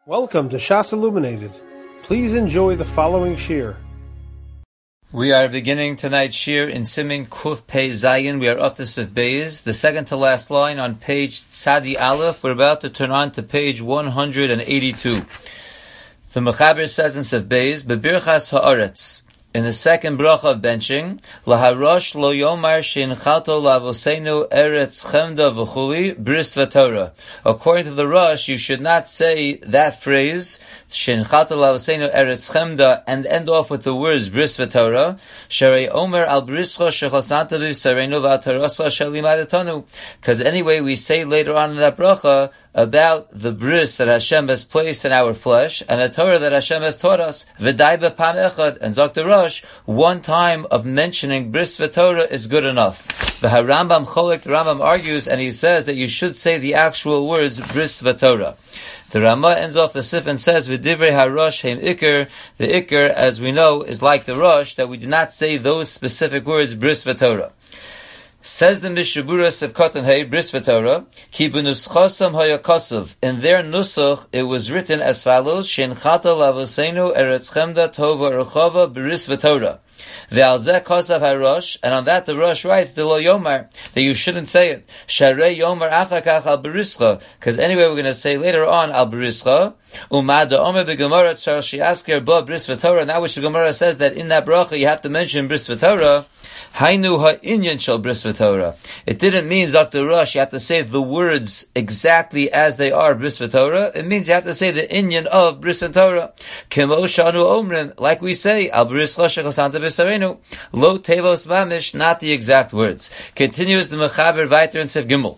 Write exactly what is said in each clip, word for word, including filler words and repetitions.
Welcome to Shas Illuminated. Please enjoy the following shir. We are beginning tonight's shir in Simin Kuf Pei Zayin. We are up to Sif Beis, the second to last line on page Tzadi Aleph. We're about to turn on to page one hundred eighty-two. The Mechaber says in Sif Beis, Bebirchas Haaretz, in the second bracha of benching, Laharosh lo yomar she'inchato lavoseinu eretz chemda v'chuli bris v'torah. According to the Rosh, you should not say that phrase, she'inchato lavoseinu eretz chemda, and end off with the words bris v'torah. Sherei omer al brischa shechosanta b'sareinu v'ataroscha shelimadetanu. Because anyway, we say later on in that bracha about the bris that Hashem has placed in our flesh, and the Torah that Hashem has taught us, v'dai b'pam echad, and Zok the Rosh, one time of mentioning bris v'torah is good enough. The Rambam Cholek, the Rambam argues, and he says that you should say the actual words bris v'torah. The Rama ends off the Sif and says, V'divrei harosh heim ikr. The ikr, as we know, is like the Rosh, that we do not say those specific words bris v'torah. Says the Mishabura Sefkatan Hey Bris V'Torah, Ki b'nuschosam hayakosov. In their nusach, it was written as follows: Shenchata lavosenu eretz chemda tova erchava b'ris v'Torah. Ve'al zeh kosav harosh, and on that the Rosh writes the lo yomar, that you shouldn't say it. Sharei yomar achakach al b'rischa, because anyway we're going to say later on al b'rischa. Umad omer b'gemara tzar shiasker ba bris v'Torah. Now which the Gemara says that in that bracha you have to mention bris v'Torah. Hainu ha'inyan shel bris v'Torah. It didn't mean, Doctor Rosh, you have to say the words exactly as they are bris v'Torah. It means you have to say the inyan of bris v'Torah. Kemo shanu omrim, like we say, al bris chashachasanta b'sareinu, lo tevos mamish, not the exact words. Continues the Mechaber weiter in Sef Gimel.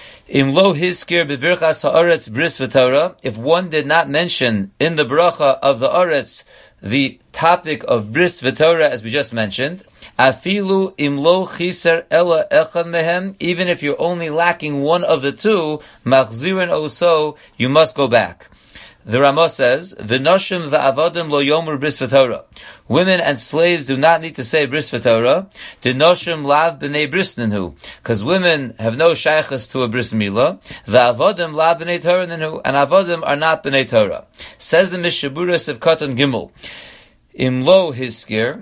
In lo hiskir bebirchas haaretz bris v'Torah, if one did not mention in the bracha of the aretz the topic of bris v'Torah as we just mentioned, afilu imlo chiser ella echad mehem, even if you're only lacking one of the two, machzirin oso, you must go back. The Ramah says, V'noshim v'avadim lo yomur bris v'Torah. Women and slaves do not need to say bris v'Torah. D'noshim lav b'nei bris ninhu. Because women have no shaychus to a bris milah. V'avadim lav b'nei Torah ninhu. And avadim are not b'nei Torah. Says the Mishaburas of Katan Gimel, Im lo hiskir,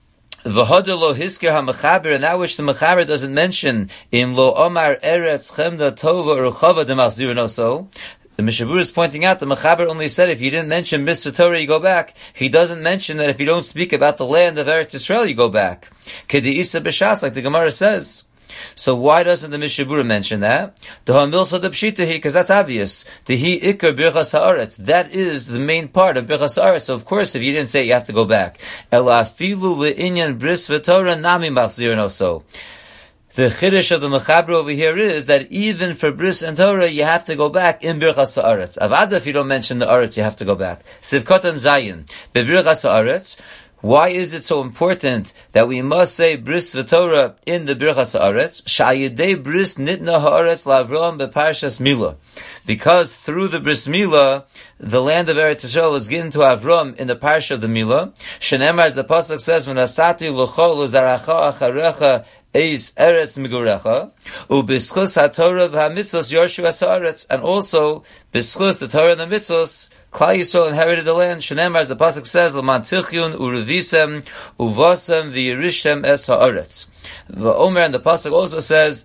V'hoda lo hiskir ha-mechaber, and that which the mechaber doesn't mention, Im lo omar eretz chemda tova urchava d'machzirin oso. The Mishabur is pointing out the Mechaber only said if you didn't mention Bris v'Torah, you go back. He doesn't mention that if you don't speak about the land of Eretz Yisrael, you go back. Kedi Isa b'Shas, like the Gemara says. So why doesn't the Mishabura mention that? The Hamilsa the Pshitahi, because that's obvious. The Hi Ikar Birchas Haaretz. That is the main part of Birchas Haaretz. So of course, if you didn't say it, you have to go back. Ela afilu le'inyan Bris v'Torah nami machzirin oso. The chiddush of the Mechaber over here is that even for bris and Torah, you have to go back in Birchas Haaretz. Avada, if you don't mention the Aretz, you have to go back. Sivkot and Zayin. Bebirchas Haaretz. Why is it so important that we must say bris v'Torah in the Birchas Haaretz? Sha'yidei bris nitna haaretz la'Avram beparshas Milah. Because through the bris Milah, the land of Eretz Yisrael was given to Avram in the parsha of the Milah. Shenemar, as the pasuk says, "V'nasati l'chol u'zaracha acharecha eis eretz migurecha u'bischus haTorah v'hamitzvos yorshu es haaretz." And also, bischus the Torah and the mitzvos, Klal Yisrael inherited the land. Shenemar, as the pasuk says, "L'man tichyon u'revisem uvasem v'yirishem es haaretz." The Omer and the pasuk also says,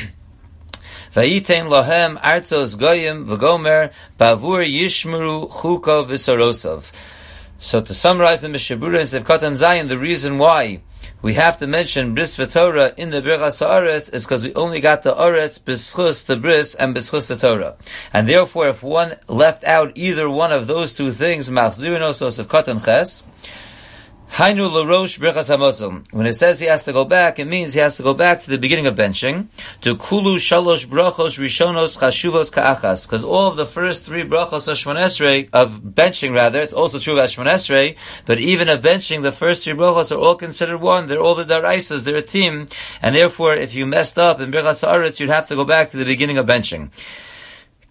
Vayitein lohem artzos goyim v'gomer bavur yishmeru chuka v'sorosav. So to summarize the Mishabura and Sivkot and Zayin, the reason why we have to mention bris v'Torah in the Birchas Haaretz is because we only got the Aretz b'schus the bris and b'schus the Torah. And therefore, if one left out either one of those two things, machzirin oso Sivkot and Ches, Hainu l'rosh birchas hamosel. When it says he has to go back, it means he has to go back to the beginning of benching. To kulu shalosh brachos rishonos chashuvos ka'achas. Because all of the first three brachos of Shemon Esrei, of benching rather, it's also true about Shemon Esrei, but even of benching, the first three brachos are all considered one. They're all the daraisas, they're a team. And therefore, if you messed up in birchas haaretz, you'd have to go back to the beginning of benching.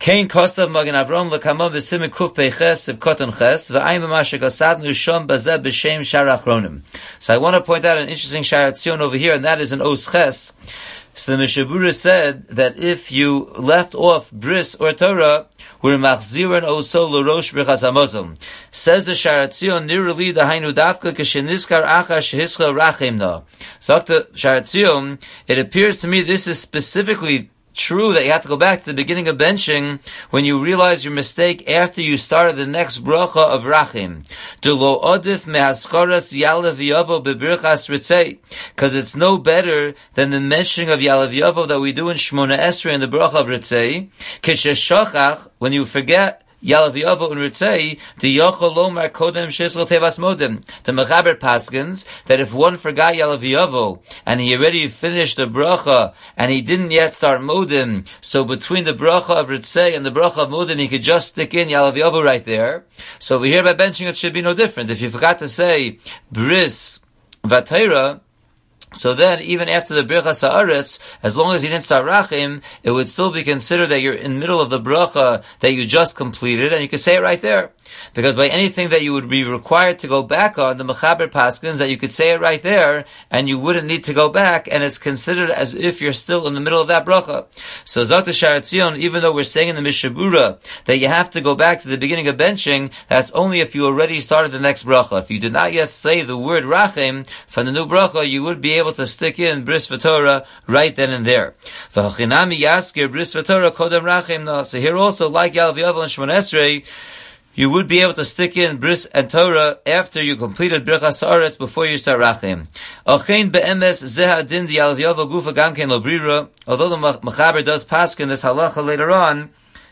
Kain Kosav Magen Avram Lekama B'Simin Kuf Peiches Siv Koton Ches V'Ayim B'Mashik Asadnu Shom Bazeh B'Shem Shar Achronim. So I want to point out an interesting Sha'ar Tzion over here, and that is an Os Ches. So the Mishabura said that if you left off bris or Torah, we're machzirin oso l'rosh brichas hamazon. Says the Sha'ar Tzion, nirali dahainu dafka k'shenizkar achash hischa rachemna. So the Sha'ar Tzion, it appears to me this is specifically true that you have to go back to the beginning of benching when you realize your mistake after you started the next bracha of Rachim. Dulo odif mehaskaras yalav yavo bebirchas ritzei. Because it's no better than the mentioning of yalav yavo that we do in Shmona Esrei in the bracha of ritzei. Kisheshachach, when you forget Yalav Yavo and Ritzei, the Yochel Lomar Kodem Shisel Tevas Modem. The Mechaber Paskins, that if one forgot Yalav Yavo, and he already finished the bracha, and he didn't yet start Modem, so between the bracha of Ritzei and the bracha of Modem, he could just stick in Yalav Yavo right there. So over here by benching it should be no different. If you forgot to say Bris Vatera, so then, even after the Birchas Haaretz, as long as you didn't start Rachim, it would still be considered that you're in the middle of the bracha that you just completed, and you could say it right there. Because by anything that you would be required to go back on, the Mechaber Paskins, that you could say it right there, and you wouldn't need to go back, and it's considered as if you're still in the middle of that bracha. So Zok the Sha'ar Tzion, even though we're saying in the Mishabura that you have to go back to the beginning of benching, that's only if you already started the next bracha. If you did not yet say the word Rachim from the new bracha, you would be able to stick in Bris V'Torah right then and there. V'hachinami yaskir Bris V'Torah kodem Rachim na. So here also, like Yalav Yavo and Shmona Esrei, you would be able to stick in Bris and Torah after you completed Birchas Haaretz before you start Rachim. Achein be'emes zeh hadin di Yalav Yavo gufa gamken lo brira. Although the Mechaber does paskin this halacha later on,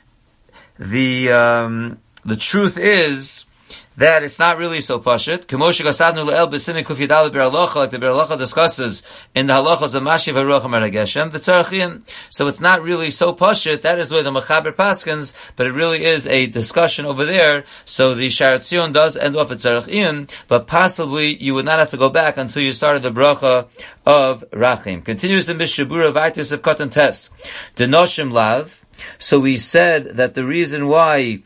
the um, the truth is that it's not really so pashut. K'moshe gasadnu le'el b'simin kuf yidal ber halacha, like the ber halacha discusses in the halachas of Mashiv HaRuach HaMerageshem, the tzarachim. So it's not really so pashut. That is the way the Mechaber paskins, but it really is a discussion over there. So the Sha'ar Tzion does end off at tzarachim, but possibly you would not have to go back until you started the bracha of Rachim. Continues the Mishabura Vaitis of Katan Tes. The Noshim Lav. So we said that the reason why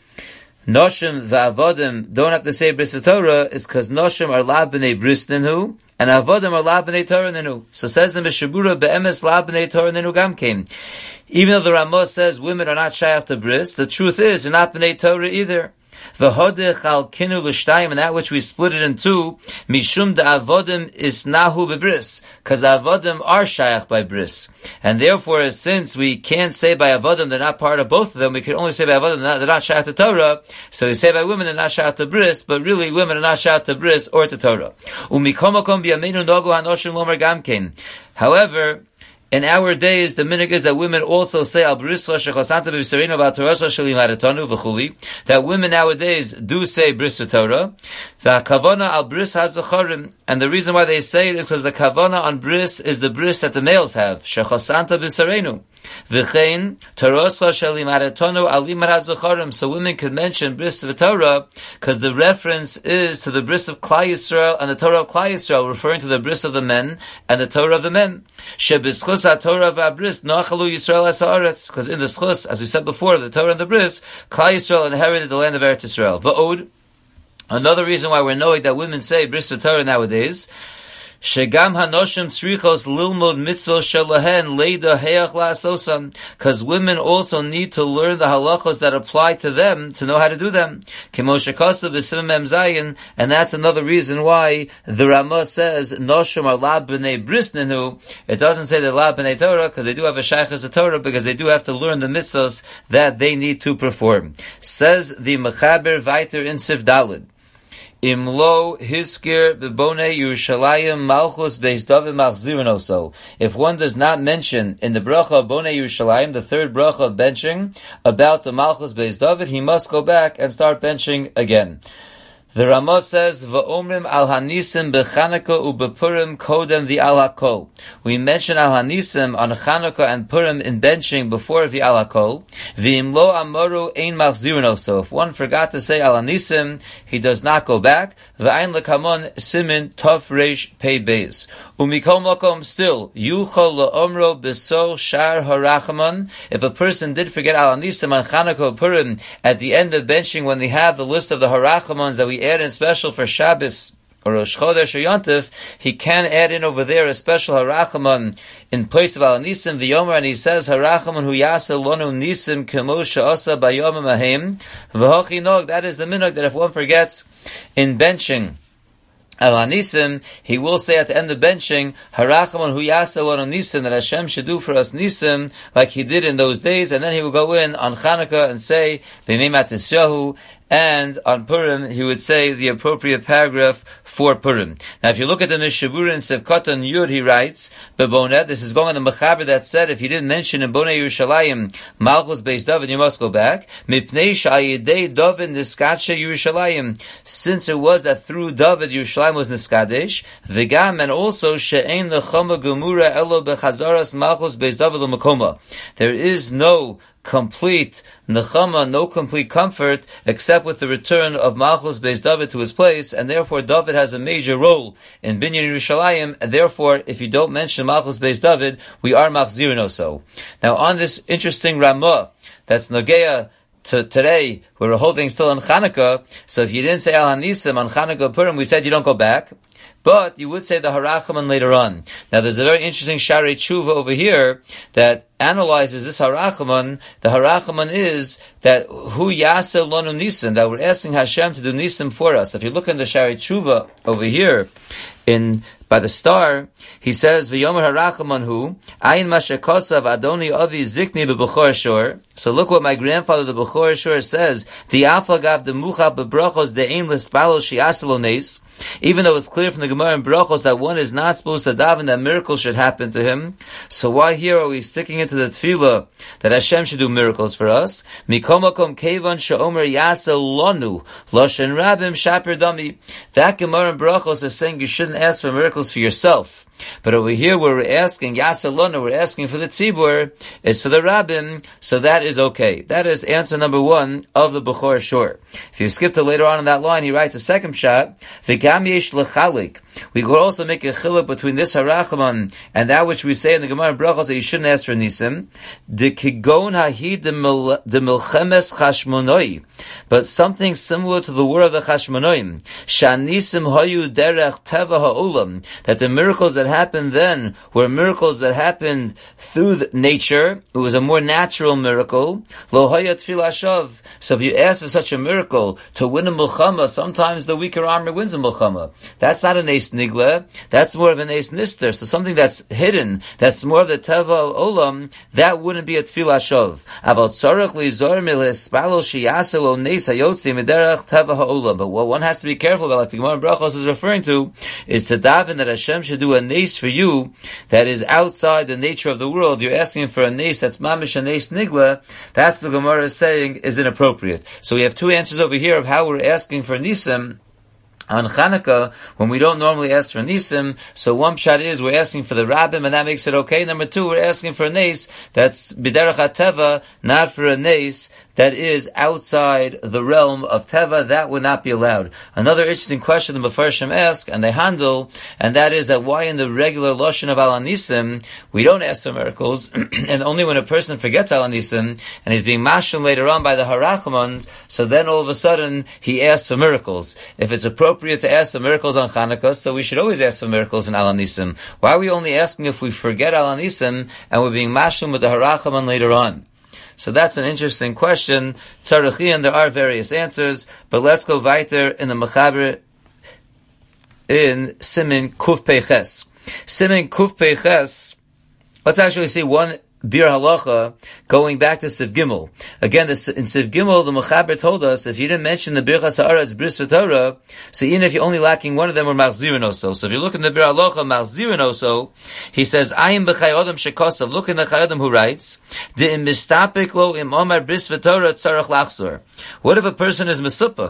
Noshim v'avodim don't have to say Bris V'Torah is because Noshim are la b'nei Bris Ninu, and Avodim are la b'nei Torah Ninu. So says the Mishabura, be'emes la b'nei Torah Ninu gam came. Even though the Ramah says women are not shayach to Bris, the truth is, they're not b'nei Torah either. V'hodech al kinu l'shtayim, and that which we split it in two, mishum da avodim is nahu b'bris, because avodim are shayach by bris. And therefore, since we can't say by avodim they're not part of both of them, we can only say by avodim they're not, they're not shayach to Torah, so we say by women they're not shayach to bris, but really women are not shayach to bris or to Torah. Umikomakom b'yameinu nogu hanoshim lomer gamkein. However, in our days, the minhag is that women also say al brisla shechasanta b'Yisraelinu v'atorasha shelimaratonu v'chuli. That women nowadays do say bris v'Torah. V'akavana al bris hazacharim, and the reason why they say it is because the kavana on bris is the bris that the males have. Shechasanta b'Yisraelinu v'chein torasha shelimaratonu alimar hazacharim. So women could mention bris v'Torah because the reference is to the bris of Klal Yisrael and the Torah of Klal Yisrael, referring to the bris of the men and the Torah of the men. Shebischus Torah v'abris nachalu Yisrael as haaretz, because in the schus, as we said before, the Torah and the bris, Klal Yisrael inherited the land of Eretz Yisrael. V'od, another reason why we're knowing that women say bris v'Torah nowadays, Shegam hanoshim tzrichos lilmod mitzvah shelahen leida heach la'asosam, because women also need to learn the halachos that apply to them to know how to do them. K'moshe kasav b'simim mem zayin, and that's another reason why the Ramah says noshim are la b'nei bris ninu. It doesn't say they're la b'nei Torah because they do have a shaychus of Torah, because they do have to learn the mitzvahs that they need to perform. Says the Mechaber Vayter in Sif Daled. Imlo hiskir b'bonei Yerushalayim malchus beis David machzirin oso. If one does not mention in the bracha of Bonei Yerushalayim, the third bracha of benching, about the malchus beis David, he must go back and start benching again. The Ramah says, "Va'omrim al hanisim bechanukah ubepurim kodem the al hakol." We mention al hanisim on Chanukah and Purim in benching before the al hakol. V'im lo amaru ein machzirin oso. If one forgot to say al hanisim, he does not go back. V'ayin lekamon simin tov reish pei beis. Umikol makom still yuchol laomro besol shar harachaman. If a person did forget al hanisim on Chanukah or Purim at the end of benching, when we have the list of the harachamans that we add in special for Shabbos or Rosh Chodesh or Yontif, he can add in over there a special harachaman in place of al nisim v'yomer, and he says harachaman hu yasa lonu nisim kemo she'asa bayom ahem v'hochi nog. That is the minhag that if one forgets in benching al nisim, he will say at the end of benching harachaman hu yasa lonu nisim, that Hashem should do for us nisim like He did in those days, and then he will go in on Chanukah and say b'mei matisyahu. And on Purim, he would say the appropriate paragraph for Purim. Now, if you look at the Mishabura in Sevkatan Yud, he writes, Bebonet, this is going on the Mechaber that said, if you didn't mention in Bonei Yerushalayim, Malchus Beis David, you must go back. Mipnei Sha'ayidei David Niskadshe Yerushalayim. Since it was that through David, Yerushalayim was Niskadesh, V'gam, and also, She'ein Nechama Gemura Elo Bechazaras Malchus Beis David L'Makoma. There is no complete nechama, no complete comfort, except with the return of Malchus Beis David to his place, and therefore David has a major role in Binyan Yerushalayim, and therefore, if you don't mention Malchus Beis David, we are machzirin also. Now, on this interesting Ramah, that's Nogea to today, we're holding still on Chanukah, so if you didn't say Al Hanisim on Chanukah Purim, we said you don't go bachaman, but you would say the Harachaman later on. Now there's a very interesting Sharei Tshuva over here that analyzes this Harachaman. The Harachaman is that Hu Yaseh Lanu Nisim, that we're asking Hashem to do Nisim for us. If you look in the Sharei Tshuva over here, in by the star, he says, "V'yomer harachaman hu ayin mashakosav Adoni Avi Zikni beBechor Shor." So look what my grandfather the Bechor Shor says: "Di'afagav demucha bebrachos de'ein l'spalo shi'aselo nes." Even though it's clear from the Gemara in Brachos that one is not supposed to daven that miracles should happen to him, so why here are we sticking into the tefillah that Hashem should do miracles for us? Mikomakom kevan she'omer yaseh lonu loshen rabim shaper dami. That Gemara in Brachos is saying you shouldn't ask for miracles for yourself. But over here where we're asking Yaseh lonu, we're asking for the tzibur, it's for the rabbim, so that is okay. That is answer number one of the Bechor Shor. If you skip to later on in that line, he writes a second shot, V'gam yesh lechalik. We could also make a chiluk between this harachaman and that which we say in the Gemara in Brachos that you shouldn't ask for nisim. De kigon hahid de milchemes chashmonoi. But something similar to the word of the chashmonoim. Shanisim hayu derech teva ha'olam. That the miracles that happened then were miracles that happened through the nature. It was a more natural miracle. Lo haya tefillah shav. So if you ask for such a miracle to win a milchama, sometimes the weaker armor wins a milchama. That's not an ace nigla. That's more of an ace nister. So something that's hidden, that's more of the teva olam, that wouldn't be a tefillah shav. Aval tzarech lizor milespalo sheyaseh lo neis hayotzi miderech teva ha'olam. But what one has to be careful about, like the Gemara in Brachos is referring to, is to daven that Hashem should do a nes for you that is outside the nature of the world. You're asking for a nes that's mamish a nes nigla. That's the Gemara is saying is inappropriate. So we have two answers over here of how we're asking for nisim on Chanukah, when we don't normally ask for nisim. So one pshat is we're asking for the rabbim, and that makes it okay. Number two, we're asking for a nes that's b'derech ha-teva, not for a nes that is outside the realm of teva. That would not be allowed. Another interesting question the Mefarshim ask, and they handle, and that is that why in the regular lashon of al nisim we don't ask for miracles, and only when a person forgets al nisim and he's being mashum later on by the harachamans, so then all of a sudden he asks for miracles. If it's appropriate to ask for miracles on Chanukah, so we should always ask for miracles in al nisim. Why are we only asking if we forget al nisim and we're being mashum with the harachaman later on? So that's an interesting question. Tzarachian, there are various answers, but let's go weiter in the Mechaber in Simin Kuf Peiches. Simin Kuf Peiches, let's actually see one Bir Halacha, going back to Siv Gimel. Again, this, in Siv Gimel, the Mechaber told us that if you didn't mention the Birchas Haaretz Bris V'Torah, so even if you're only lacking one of them, we're Machzirin Oso. So if you look in the Bir Halacha, Machzirin Oso, he says, Ayim B'chai Odom Shekosav, look in the Chai Odom who writes, De'im Mistapik Lo Im Omar Bris V'Torah Tzarech Lachzor. What if a person is Mesupuk?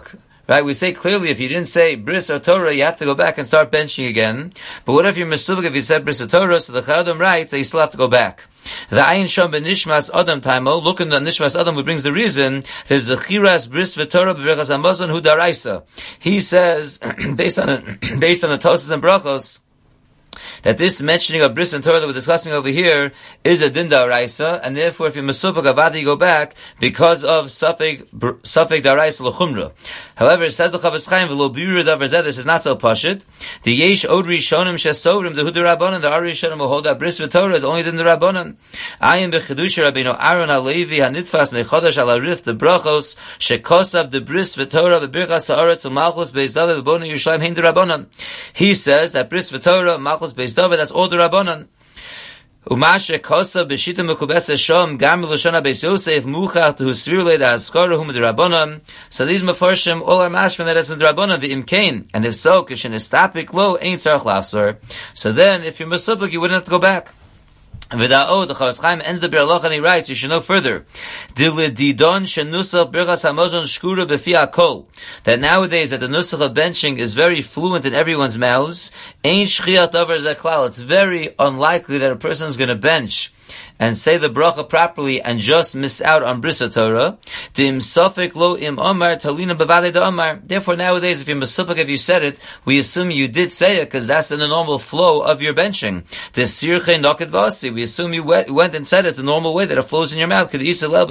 Right? We say clearly if you didn't say bris or Torah, you have to go back and start benching again. But what if you're mesubak if you said bris or Torah? So the Chayadam writes that you still have to go back. The ayin sham ben nishmas adam taimo. Look in the nishmas adam, who brings the reason. There's the chiras bris v'Torah b'berachas hamazon hu daraisa. He says based on the, based on the Tosas and Brachos, that this mentioning of bris and Torah that we're discussing over here is a din daraisa, and therefore if you're mesubak avadi, you go back because of suffik suffik daraisa l'chumra. However, it says the Chavetz Chaim v'lo biru davar zeh, this is not so pashit. The yesh od rishonim shesovrim the hudu rabbanon, the ar rishonim who hold that bris v'Torah is only din the rabbanon. Ayin b'chedusha rabbeinu Aaron halevi hanitfas mechodash al arith the brachos shekosav the bris v'Torah v'birchas haaretz u'malchus beis David v'bonu Yerushalayim hein the rabbanon. He says that bris v'Torah malchus beis David, that's all the rabbanon. Umashe kosa b'shita mekubes shom gam l'shana beis Yosef muchach to svirle da askara hum the rabbanon. So these mefarshim all are mashman that it's in the rabbanon the imkain, and if so, kishin estapik lo ain't tzarich lafsor. So then, if you're mesubak, you wouldn't have to go back. V'da'o, the Chavetz Chaim ends the Bir Halacha and he writes, you should know further, Dilididon shenusach birchas hamazon shkura b'fi hakol, that nowadays that the nusach of benching is very fluent in everyone's mouths, ein shchiat davar zeh klal, it's very unlikely that a person is going to bench and say the bracha properly and just miss out on bris Torah. Dim safek lo im omar talina bevale de omar. Therefore, nowadays, if you're mesupik, if you said it, we assume you did say it because that's in the normal flow of your benching. The sirche noket vasi. We assume you went and said it the normal way that it flows in your mouth. So therefore,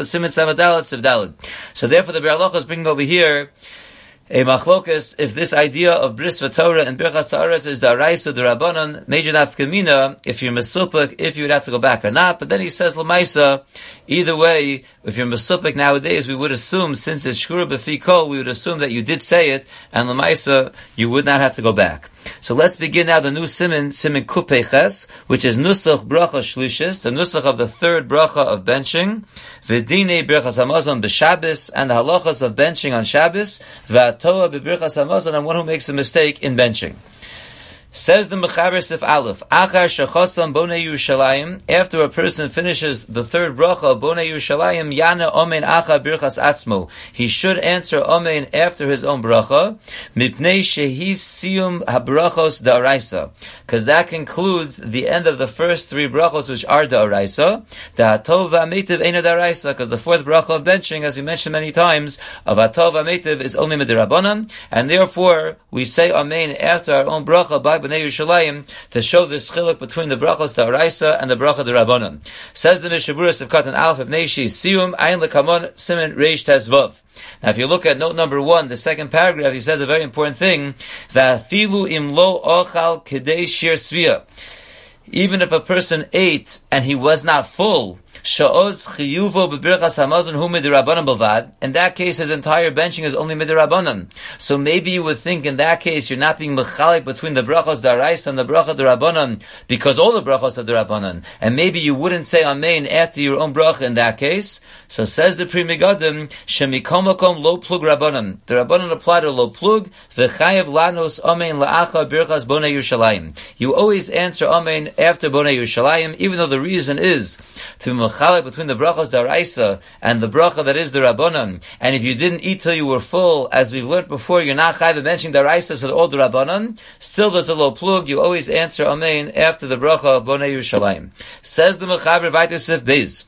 the Bir Halacha is bringing over here a machlokas, if this idea of bris v'Torah and birchas haaretz is the araisa, the rabbanon, major nafkamina, if you're mesupik, if you would have to go back or not. But then he says l'maisa, either way, if you're mesupik nowadays, we would assume, since it's shkura b'fi kol, we would assume that you did say it, and l'maisa, you would not have to go back. So let's begin now the new siman, siman kuf peches, which is nusach bracha shlishis, the nusach of the third bracha of benching, v'dinei birchas hamazon b'Shabbos, and the halachas of benching on Shabbos, v'atoa b'birchas hamazon, and one who makes a mistake in benching. Says the Mechaber Sif Aleph, Achar shechosam bonei Yerushalayim, after a person finishes the third bracha of bonei Yerushalayim, yana omen acha birchas atzmo, he should answer omen after his own bracha, mipnei shehi siyum habrachos da'araisa, because that concludes the end of the first three brachos which are da'araisa, da'atov v'ametiv eina da'araisa, because the fourth bracha of benching, as we mentioned many times, of atov v'ametiv is only midirabanan, and therefore we say amen after our own bracha by Bnei Yerushalayim to show this chiluk between the brachos da'araisa and the bracha d'Rabbanan. Says the Mishaburas of Katan Aleph of Neishi Siyum Ayin Lekamon Siman Reish Tezvav. Now, if you look at note number one, the second paragraph, he says a very important thing: Va'afilu im lo ochal kedei shir svia. Even if a person ate and he was not full, sha'oz chiyuvo b'birchas hamazon hu midirabanan b'vad. In that case, his entire benching is only midirabanan. So maybe you would think in that case you're not being mechalik between the brachos da'araisa and the bracha d'Rabbanan because all the brachos are d'Rabbanan, and maybe you wouldn't say amen after your own bracha in that case. So says the Pri Megadim, shemikom makom lo plug Rabbanan. The Rabbanan apply to lo plug v'chayev lanos amen la'acha birchas bonei Yerushalayim. You always answer amen after bonei Yerushalayim, even though the reason is to be mechalek between the brachos da'araisa and the bracha that is the Rabbanan. And if you didn't eat till you were full, as we've learned before, you're not chayv mentioning da'araisa, so all the Rabbanan. Still, there's a low plug. You always answer amen after the bracha of bonei Yerushalayim. Says the Mechaber Vayter Sif Beis.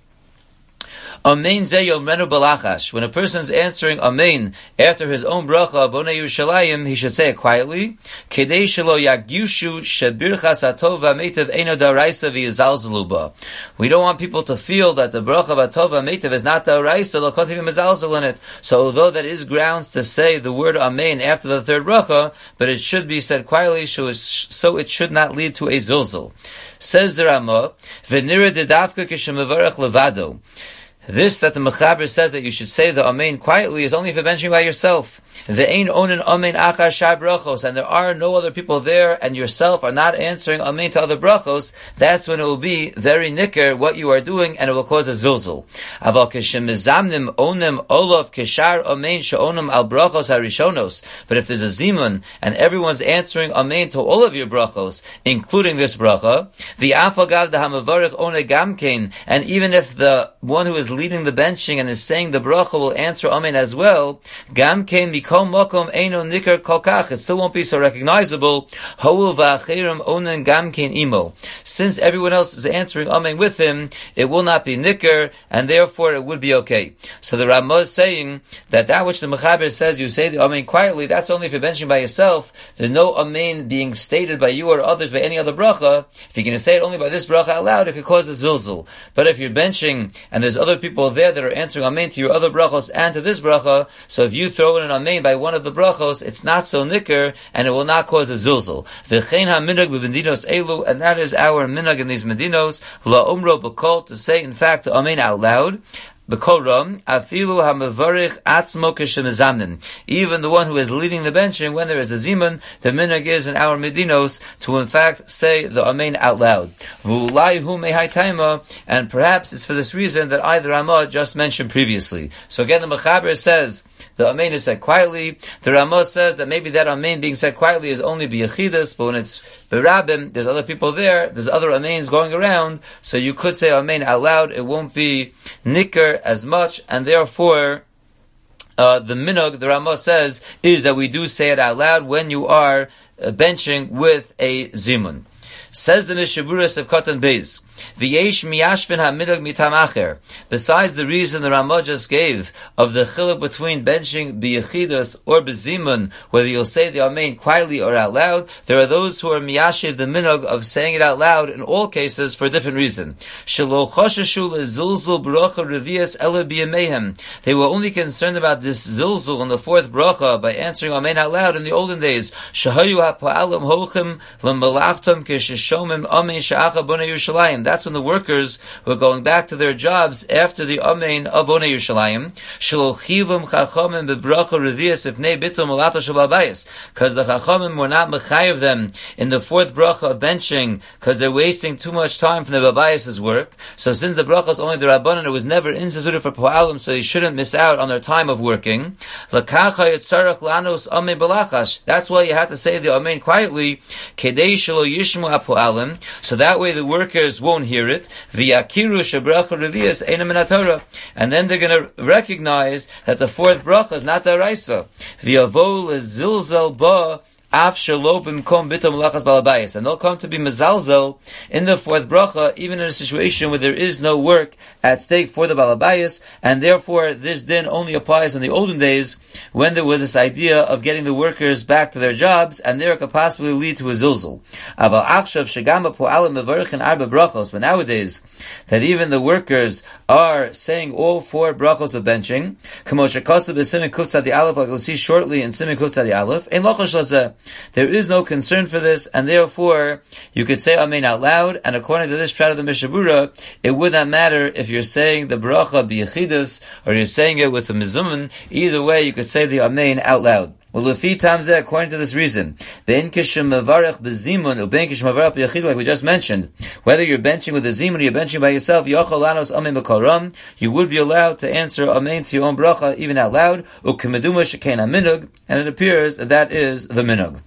Amen zeh yomrenu balachash. When a person's answering amen after his own bracha bonei Yerushalayim, he should say it quietly. Kedei shelo yagyushu shebirchas hatov v'ametiv eino da'araisa v'yizalzelu ba. We don't want people to feel that the bracha hatov v'ametiv is not da'araisa, they'll continue mizalzel in it. So although that is grounds to say the word amen after the third bracha, but it should be said quietly so it should not lead to a zilzal. Says the Ramah, v'nira dedavka kishemevarech levado. This that the Mechaber says that you should say the amen quietly is only if you're benching by yourself. The ein onen amen achar shar brachos, and there are no other people there, and yourself are not answering amen to other brachos. That's when it will be very nicker what you are doing, and it will cause a zilzul. Aval keshemizamnim onem olav keshar amen sheonem al brachos harishonos. But if there's a zimun and everyone's answering amen to all of your brachos, including this bracha, the afagav the hamavarich one gamkein, and even if the one who is leading the benching and is saying the bracha will answer amen as well, gam kein mikom mokom eino nikar kolkach, it still won't be so recognizable. Ha'ul v'achirim onen gam kein imo. Since everyone else is answering amen with him, it will not be nikar, and therefore it would be okay. So the Ramah is saying that that which the Mechaber says you say the amen quietly, that's only if you're benching by yourself. There's no amen being stated by you or others by any other bracha. If you're going to say it only by this bracha out loud, it could cause a zilzul. But if you're benching and there's other people there that are answering amen to your other brachos and to this bracha, so if you throw in an amen by one of the brachos, it's not so nicker and it will not cause a zilzul. V'chein ha-minhag b'medinos elu, and that is our minhag in these medinos, la'umro b'kol, to say in fact the amen out loud. B'koram, afilu ha'mevarich atzmo k'shemizamnin. Even the one who is leading the benching, when there is a zimun, the minhag is in our medinos to in fact say the amen out loud. V'ulai hu mehai taima, and perhaps it's for this reason that either Ramah just mentioned previously. So again, the Mechaber says the amen is said quietly. The Ramah says that maybe that amen being said quietly is only b'yechidus, but when it's b'rabim, there's other people there, there's other amens going around, so you could say amen out loud. It won't be nicker as much, and therefore uh, the minhag, the Ramah says, is that we do say it out loud when you are uh, benching with a zimun. Says the Mishaburas of Katan Beis, V'yesh miyashvin ha-minhag mitam acher. Besides the reason the Ramah just gave of the chiluk between benching b'yechidus or b'zimun, whether you'll say the amen quietly or out loud, there are those who are miyashiv the minhag of saying it out loud in all cases for a different reason. Shelo chosheshu lezulzul bracha revias ele b'yamehem. They were only concerned about this zilzul in the fourth bracha by answering amen out loud in the olden days. Shahayu ha-pa'alim hochim l'malachtam k'sheshomim amen sha'acha b'nei Yerushalayim. That's when the workers were going back to their jobs after the amen of Bonei Yerushalayim. Shlochivum chachamim bebracha revias v'pnei bitul malata shel habayis, because the chachamim were not mechayev them in the fourth bracha of benching, because they're wasting too much time from the babayis's work. So since the bracha is only the rabbanon, it was never instituted for po'alim, so they shouldn't miss out on their time of working. Lakacha yitzarach lanos amen balachash. That's why you have to say the amen quietly, kedei shelo yishmu apo'alim, so that way the workers won't hear it. V'yakiru shebracha revias eina min haTorah, and then they're going to recognize that the fourth bracha is not the Araisa. V'yavo lezilzel ba af shelo b'mkom bitul malachas balabayis, and they'll come to be mezalzel in the fourth bracha, even in a situation where there is no work at stake for the balabayis, and therefore this din only applies in the olden days when there was this idea of getting the workers back to their jobs, and there it could possibly lead to a zilzul. Aval achshav shegam po'alim mevarichin arba brachos, but nowadays that even the workers are saying all four brachos of benching, kamo shekasa b'simin kuf tzadi aleph, like we'll see shortly in simin kuf tzadi aleph, ein lochash lazeh. There is no concern for this, and therefore you could say amen out loud, and according to this pshat of the Mishabura, it would not matter if you're saying the bracha b'yechidus or you're saying it with a mizuman. Either way, you could say the amen out loud. Well, lefi tamzeh, according to this reason, ben kishem mevarech bezimun or ben kishem mevarech b'yechid, like we just mentioned, whether you're benching with a zimun or you're benching by yourself, yochol lanos amen b'koram, you would be allowed to answer amen to your own bracha even out loud. Ukemeduma shekein minhag, and it appears that that is the minhag.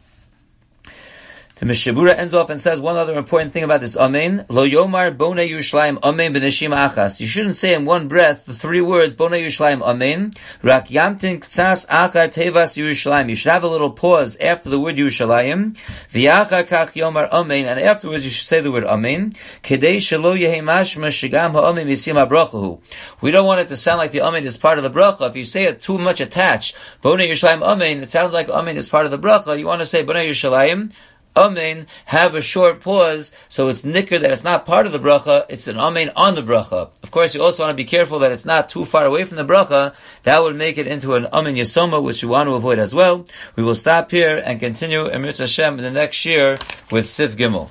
The Mishabura ends off and says one other important thing about this amen. Lo yomar bonei Yerushalayim amen b'neshima achas. You shouldn't say in one breath the three words bonei Yerushalayim amen. Rak yamtin ktsas achar tevas Yerushalayim. You should have a little pause after the word Yerushalayim. V'achar kach yomar amen, and afterwards you should say the word amen. Kedei shelo yehi mashma shegam ha'amen misim ha'brachahu. We don't want it to sound like the amen is part of the bracha. If you say it too much attached, bonei Yerushalayim amen, it sounds like amen is part of the bracha. You want to say bonei Yerushalayim amen, have a short pause, so it's nicker that it's not part of the bracha, it's an amen on the bracha. Of course, you also want to be careful that it's not too far away from the bracha. That would make it into an amen yasoma, which we want to avoid as well. We will stop here and continue Emir Hashem in the next year with Sif Gimel.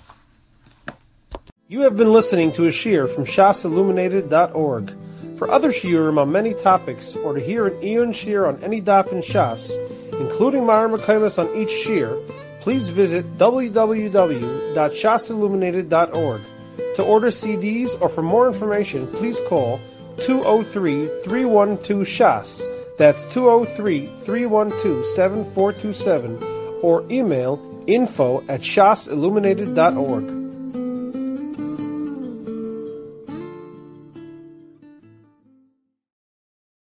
You have been listening to a shiur from shas illuminated dot org. For other shiurim on many topics, or to hear an Iyun shiur on any daf in Shas, including Ma'ar Mekaymas on each shiur, please visit w w w dot shas illuminated dot org. To order C Ds or for more information, please call two oh three, three one two, S H A S. That's two oh three, three one two, seven four two seven. Or email info at shas illuminated dot org.